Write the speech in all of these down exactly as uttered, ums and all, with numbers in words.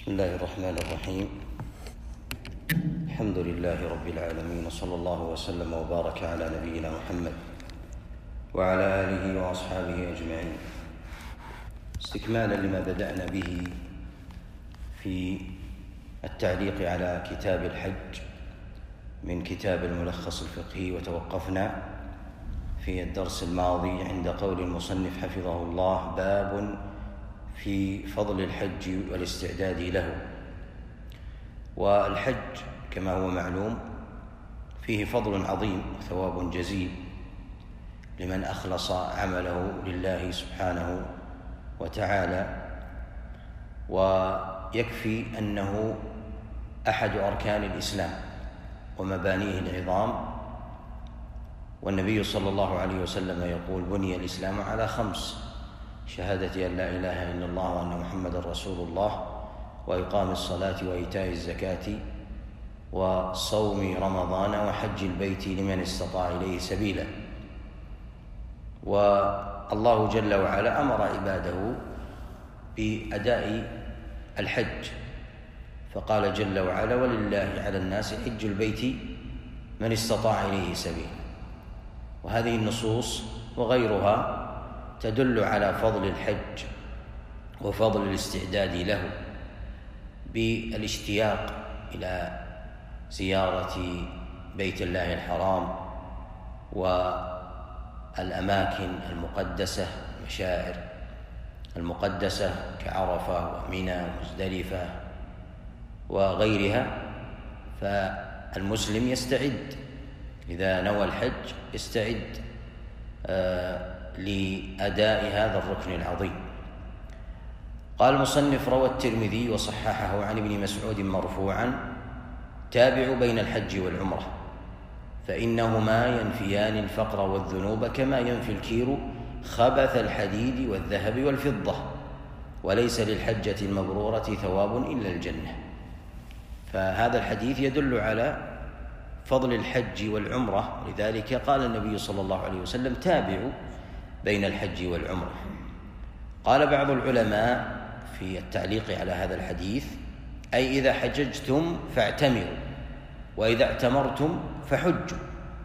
بسم الله الرحمن الرحيم. الحمد لله رب العالمين، وصلى الله وسلم وبارك على نبينا محمد وعلى آله وأصحابه أجمعين. استكمالا لما بدأنا به في التعليق على كتاب الحج من كتاب الملخص الفقهي، وتوقفنا في الدرس الماضي عند قول المصنف حفظه الله: باب في فضل الحج والاستعداد له. والحج كما هو معلوم فيه فضل عظيم وثواب جزيل لمن أخلص عمله لله سبحانه وتعالى، ويكفي أنه أحد أركان الإسلام ومبانيه العظام. والنبي صلى الله عليه وسلم يقول: بني الإسلام على خمس: شهادة أن لا إله إلا الله وأن محمدا رسول الله، وإقام الصلاة وإيتاء الزكاة وصوم رمضان وحج البيت لمن استطاع إليه سبيلا. والله جل وعلا أمر عباده بأداء الحج، فقال جل وعلا: ولله على الناس حج البيت من استطاع إليه سبيلا. وهذه النصوص وغيرها تدل على فضل الحج وفضل الاستعداد له بالاشتياق إلى زيارة بيت الله الحرام والأماكن المقدسة، المشاعر المقدسة كعرفة ومنى ومزدلفة وغيرها. فالمسلم يستعد إذا نوى الحج، يستعد آه لأداء هذا الركن العظيم. قال المصنف: روى الترمذي وصححه عن ابن مسعود مرفوعا: تابعوا بين الحج والعمرة فإنهما ينفيان الفقر والذنوب كما ينفي الكير خبث الحديد والذهب والفضة، وليس للحجة المبرورة ثواب إلا الجنة. فهذا الحديث يدل على فضل الحج والعمرة، لذلك قال النبي صلى الله عليه وسلم: تابعوا بين الحج والعمرة. قال بعض العلماء في التعليق على هذا الحديث: أي إذا حججتم فاعتمروا، وإذا اعتمرتم فحجوا.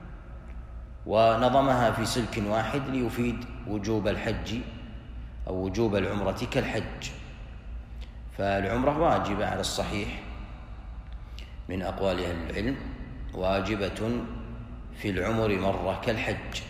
ونظمها في سلك واحد ليفيد وجوب الحج أو وجوب العمرة كالحج. فالعمرة واجبة على الصحيح من أقوال أهل العلم، واجبة في العمر مرة كالحج.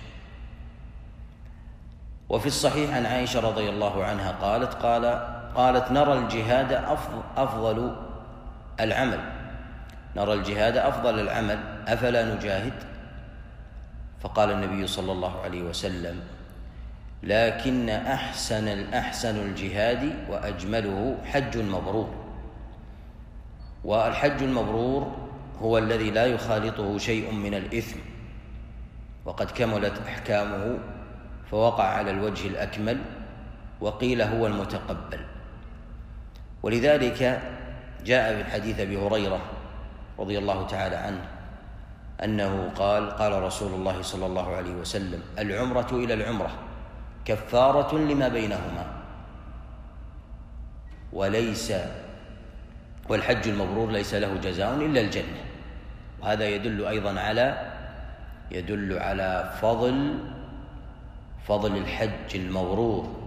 وفي الصحيح عن عائشة رضي الله عنها قالت قال قالت نرى الجهاد أفضل, أفضل العمل نرى الجهاد أفضل العمل أفلا نجاهد؟ فقال النبي صلى الله عليه وسلم: لكن أحسن الأحسن الجهاد وأجمله حج مبرور. والحج المبرور هو الذي لا يخالطه شيء من الإثم، وقد كملت أحكامه فوقع على الوجه الأكمل، وقيل هو المتقبل. ولذلك جاء في الحديث أبي هريرة رضي الله تعالى عنه أنه قال: قال رسول الله صلى الله عليه وسلم: العمرة إلى العمرة كفارة لما بينهما، وليس والحج المبرور ليس له جزاء إلا الجنة. وهذا يدل أيضا على يدل على فضل فضل الحج المبرور.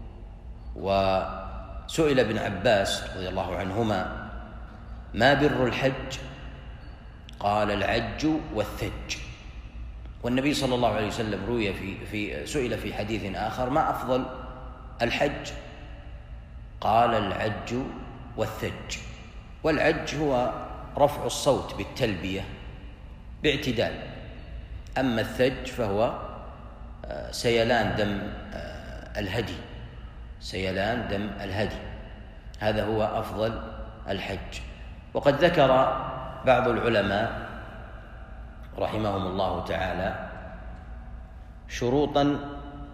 وسئل ابن عباس رضي الله عنهما: ما بر الحج؟ قال: العج والثج. والنبي صلى الله عليه وسلم روي في, في سئل في حديث آخر: ما أفضل الحج؟ قال: العج والثج. والعج هو رفع الصوت بالتلبية باعتدال، أما الثج فهو سيلان دم الهدي سيلان دم الهدي هذا هو أفضل الحج. وقد ذكر بعض العلماء رحمهم الله تعالى شروطا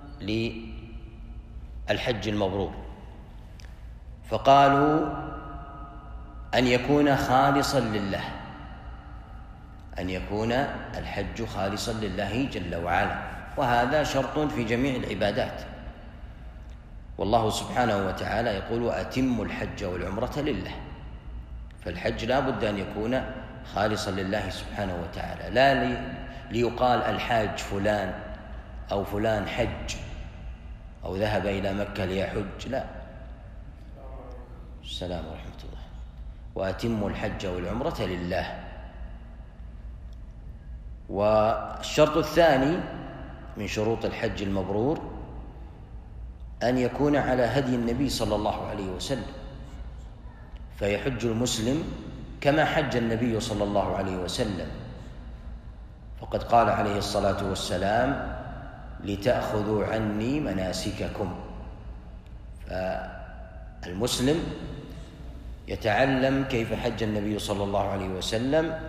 للحج المبرور، فقالوا: أن يكون خالصا لله أن يكون الحج خالصا لله جل وعلا، وهذا شرط في جميع العبادات. والله سبحانه وتعالى يقول: وأتموا الحج والعمرة لله. فالحج لا بد أن يكون خالصا لله سبحانه وتعالى، لا لي ليقال الحاج فلان أو فلان حج أو ذهب إلى مكة ليحج، لا. السلام ورحمة الله. وأتموا الحج والعمرة لله. والشرط الثاني من شروط الحج المبرور أن يكون على هدي النبي صلى الله عليه وسلم، فيحج المسلم كما حج النبي صلى الله عليه وسلم، فقد قال عليه الصلاة والسلام: لتأخذوا عني مناسككم. فالمسلم يتعلم كيف حج النبي صلى الله عليه وسلم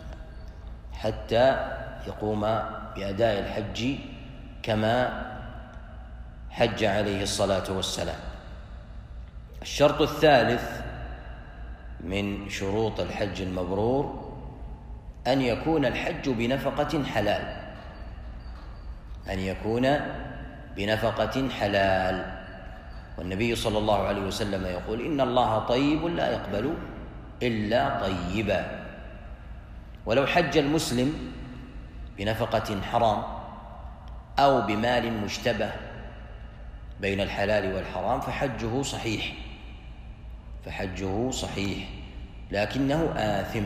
حتى يقوم بأداء الحج كما حج عليه الصلاة والسلام. الشرط الثالث من شروط الحج المبرور أن يكون الحج بنفقة حلال، أن يكون بنفقة حلال. والنبي صلى الله عليه وسلم يقول: إن الله طيب لا يقبل إلا طيبا. ولو حج المسلم بنفقة حرام أو بمال مشتبه بين الحلال والحرام فحجه صحيح، فحجه صحيح لكنه آثم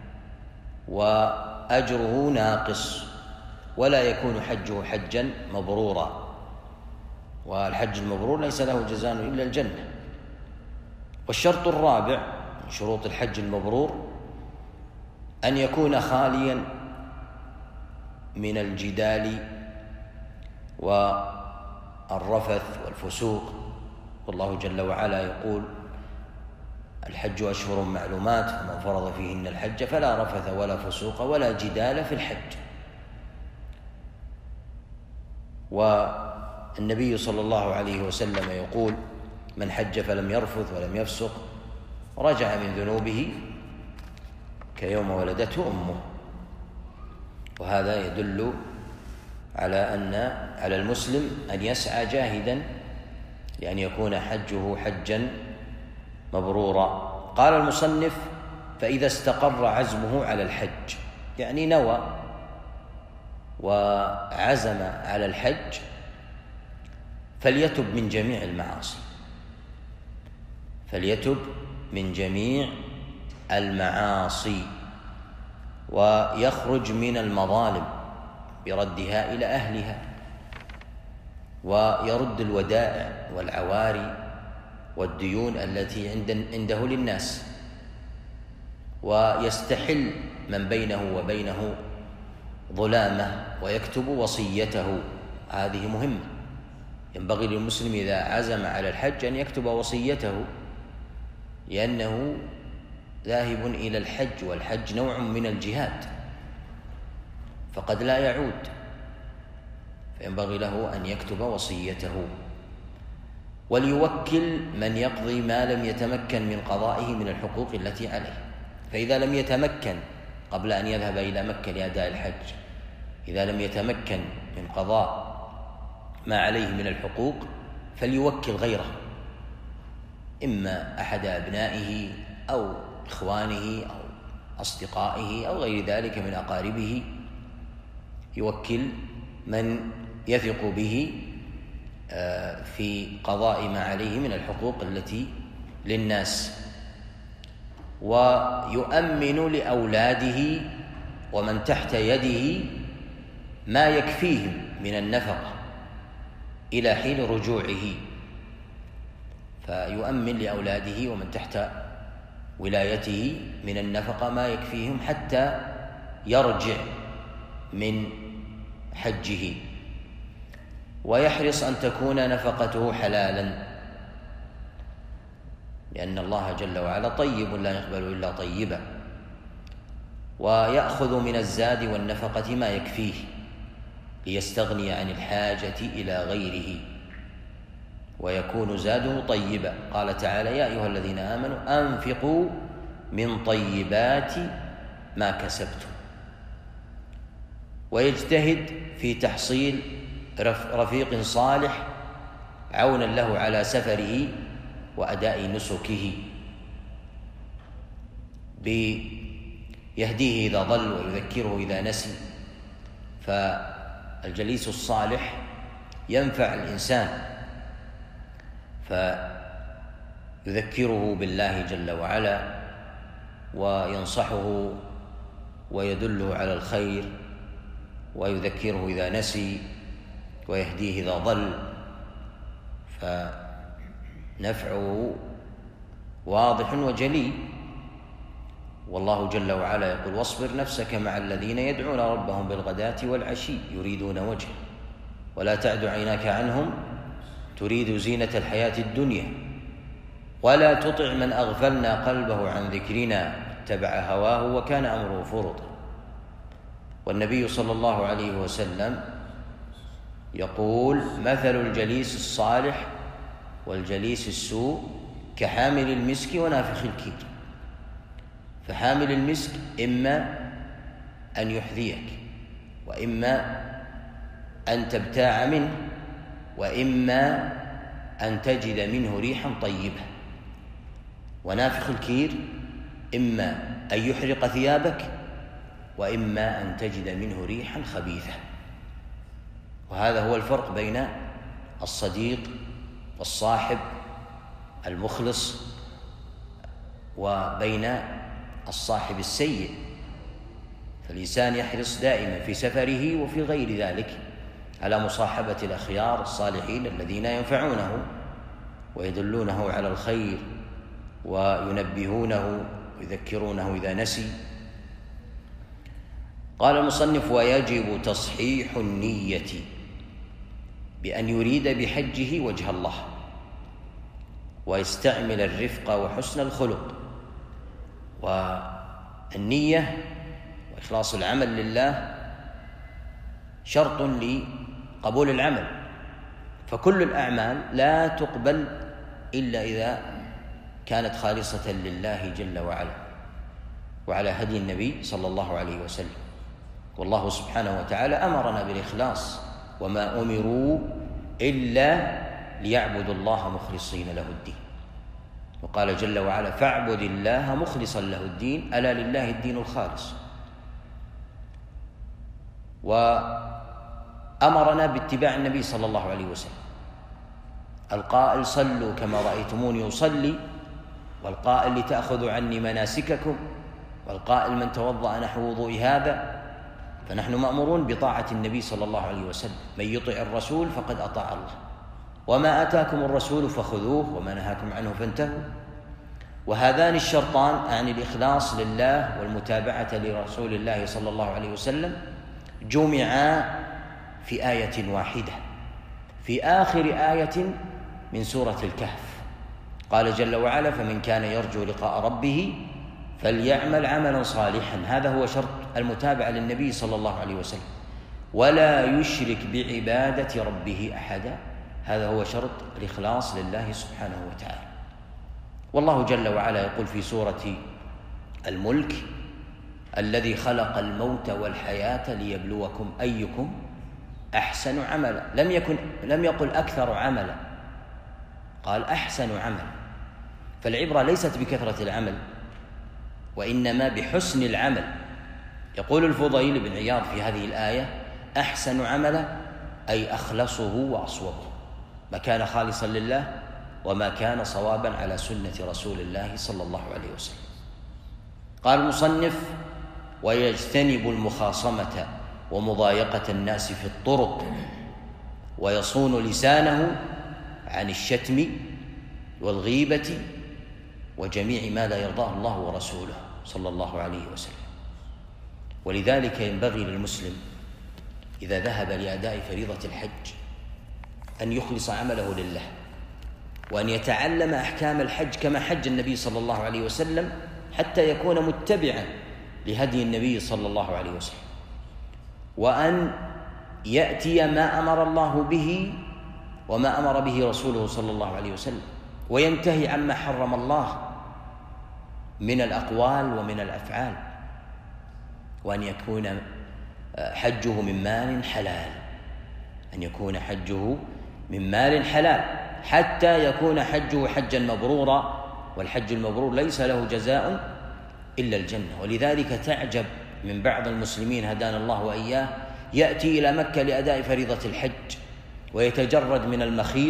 وأجره ناقص، ولا يكون حجه حجا مبرورا، والحج المبرور ليس له جزاء إلا الجنة. والشرط الرابع من شروط الحج المبرور أن يكون خاليا من الجدال والرفث والفسوق. والله جل وعلا يقول: الحج أشهر معلومات فمن فرض فيهن الحج فلا رفث ولا فسوق ولا جدال في الحج. والنبي صلى الله عليه وسلم يقول: من حج فلم يرفث ولم يفسق رجع من ذنوبه كيوم ولدته أمه. وهذا يدل على أن على المسلم أن يسعى جاهدا لأن يكون حجه حجا مبرورا. قال المصنف: فإذا استقر عزمه على الحج، يعني نوى وعزم على الحج، فليتب من جميع المعاصي، فليتب من جميع المعاصي ويخرج من المظالم بردها إلى أهلها، ويرد الودائع والعواري والديون التي عنده للناس، ويستحل من بينه وبينه ظلامه ويكتب وصيته. هذه مهمة، ينبغي للمسلم إذا عزم على الحج أن يكتب وصيته، لأنه ذاهب إلى الحج، والحج نوع من الجهاد فقد لا يعود، فينبغي له أن يكتب وصيته. وليوكل من يقضي ما لم يتمكن من قضائه من الحقوق التي عليه. فإذا لم يتمكن قبل أن يذهب إلى مكة لأداء الحج، إذا لم يتمكن من قضاء ما عليه من الحقوق فليوكل غيره، إما أحد أبنائه أو إخوانه أو أصدقائه أو غير ذلك من أقاربه، يوكل من يثق به في قضاء ما عليه من الحقوق التي للناس. ويؤمن لأولاده ومن تحت يده ما يكفيهم من النفقة إلى حين رجوعه، فيؤمن لأولاده ومن تحت ولايته من النفقة ما يكفيهم حتى يرجع من حجه. ويحرص أن تكون نفقته حلالا، لأن الله جل وعلا طيب لا يقبل إلا طيبا. ويأخذ من الزاد والنفقة ما يكفيه ليستغني عن الحاجة إلى غيره، ويكون زاده طيبا. قال تعالى: يا أيها الذين آمنوا أنفقوا من طيبات ما كسبتم. ويجتهد في تحصيل رفيق صالح عونا له على سفره وأداء نسكه. بيهديه إذا ضل ويذكره إذا نسي. فالجليس الصالح ينفع الإنسان فيذكره بالله جل وعلا وينصحه ويدله على الخير ويذكره إذا نسي ويهديه إذا ضل، فنفعه واضح وجلي. والله جل وعلا يقول: واصبر نفسك مع الذين يدعون ربهم بالغداة والعشي يريدون وجهه ولا تعد عيناك عنهم تريد زينة الحياة الدنيا ولا تطع من أغفلنا قلبه عن ذكرنا اتبع هواه وكان أمره فرطا. والنبي صلى الله عليه وسلم يقول: مثل الجليس الصالح والجليس السوء كحامل المسك ونافخ الكير. فحامل المسك إما أن يحذيك وإما أن تبتاع منه وإما أن تجد منه ريحا طيبة، ونافخ الكير إما أن يحرق ثيابك وإما أن تجد منه ريحا خبيثة. وهذا هو الفرق بين الصديق والصاحب المخلص وبين الصاحب السيء. فالإنسان يحرص دائما في سفره وفي غير ذلك على مصاحبة الأخيار الصالحين الذين ينفعونه ويدلونه على الخير وينبهونه ويذكرونه إذا نسي. قال المصنف: ويجب تصحيح النية بأن يريد بحجه وجه الله ويستعمل الرفق وحسن الخلق. والنية وإخلاص العمل لله شرط لقبول العمل، فكل الأعمال لا تقبل إلا إذا كانت خالصة لله جل وعلا وعلى هدي النبي صلى الله عليه وسلم. والله سبحانه وتعالى أمرنا بالإخلاص: وما أمروا إلا ليعبدوا الله مخلصين له الدين. وقال جل وعلا: فاعبد الله مخلصا له الدين ألا لله الدين الخالص. وأمرنا باتباع النبي صلى الله عليه وسلم، القائل: صلوا كما رأيتموني أصلي، والقائل: لتأخذوا عني مناسككم، والقائل: من توضأ نحو وضوء هذا. فنحن مأمورون بطاعة النبي صلى الله عليه وسلم: من يطع الرسول فقد أطاع الله، وما آتاكم الرسول فخذوه وما نهاكم عنه فانتهوا. وهذان الشرطان عن الإخلاص لله والمتابعة لرسول الله صلى الله عليه وسلم جمعا في آية واحدة في آخر آية من سورة الكهف. قال جل وعلا: فمن كان يرجو لقاء ربه فليعمل عملا صالحا. هذا هو شرط المتابعة للنبي صلى الله عليه وسلم: ولا يشرك بعبادة ربه أحدا. هذا هو شرط الإخلاص لله سبحانه وتعالى. والله جل وعلا يقول في سورة الملك: الذي خلق الموت والحياة ليبلوكم أيكم أحسن عملا. لم يكن لم يقل أكثر عملا، قال أحسن عملا. فالعبرة ليست بكثرة العمل وإنما بحسن العمل. يقول الفضيل بن عياض في هذه الآية: أحسن عملا أي أخلصه وأصوبه، ما كان خالصا لله وما كان صوابا على سنة رسول الله صلى الله عليه وسلم. قال المصنف: ويجتنب المخاصمة ومضايقة الناس في الطرق، ويصون لسانه عن الشتم والغيبة وجميع ما لا يرضاه الله ورسوله صلى الله عليه وسلم. ولذلك ينبغي للمسلم إذا ذهب لأداء فريضة الحج أن يخلص عمله لله، وأن يتعلم أحكام الحج كما حج النبي صلى الله عليه وسلم حتى يكون متبعا لهدي النبي صلى الله عليه وسلم، وأن يأتي ما أمر الله به وما أمر به رسوله صلى الله عليه وسلم، وينتهي عما حرم الله من الأقوال ومن الأفعال، وأن يكون حجه من مال حلال، أن يكون حجه من مال حلال حتى يكون حجه حجا مبرورا. والحج المبرور ليس له جزاء إلا الجنة. ولذلك تعجب من بعض المسلمين هدانا الله وإياه يأتي إلى مكة لأداء فريضة الحج ويتجرد من المخيط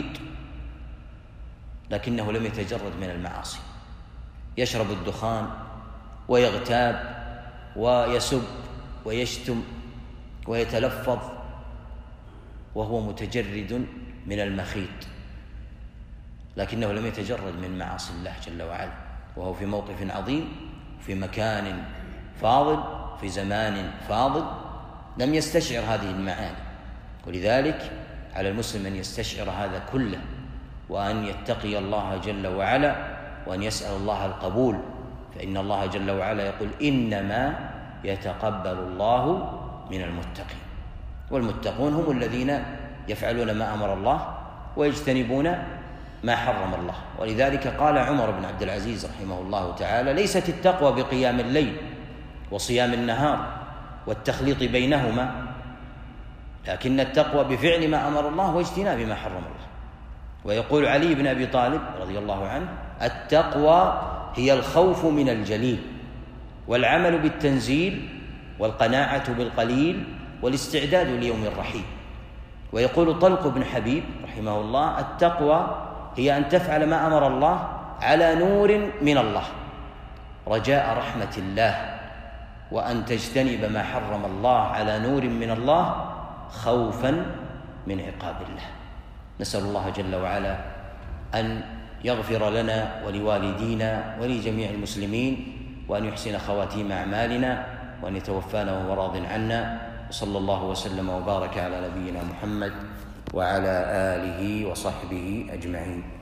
لكنه لم يتجرد من المعاصي، يشرب الدخان ويغتاب ويسب ويشتم ويتلفظ وهو متجرد من المخيط، لكنه لم يتجرد من معاصي الله جل وعلا، وهو في موقف عظيم، في مكان فاضل، في زمان فاضل، لم يستشعر هذه المعاني. ولذلك على المسلم أن يستشعر هذا كله، وأن يتقي الله جل وعلا، وأن يسأل الله القبول، فإن الله جل وعلا يقول إنما يتقبل الله من المتقين، والمتقون هم الذين يفعلون ما أمر الله ويجتنبون ما حرم الله. ولذلك قال عمر بن عبد العزيز رحمه الله تعالى: ليست التقوى بقيام الليل وصيام النهار والتخليط بينهما، لكن التقوى بفعل ما أمر الله واجتناب ما حرم الله. ويقول علي بن أبي طالب رضي الله عنه: التقوى هي الخوف من الجليل والعمل بالتنزيل والقناعة بالقليل والاستعداد ليوم الرحيل. ويقول طلق بن حبيب رحمه الله: التقوى هي أن تفعل ما أمر الله على نور من الله رجاء رحمة الله، وأن تجتنب ما حرم الله على نور من الله خوفا من عقاب الله. نسأل الله جل وعلا أن يغفر لنا ولوالدينا ولجميع المسلمين، وأن يحسن خواتيم أعمالنا، وأن يتوفانا وهو راض عنا. وصلى الله وسلم وبارك على نبينا محمد وعلى آله وصحبه أجمعين.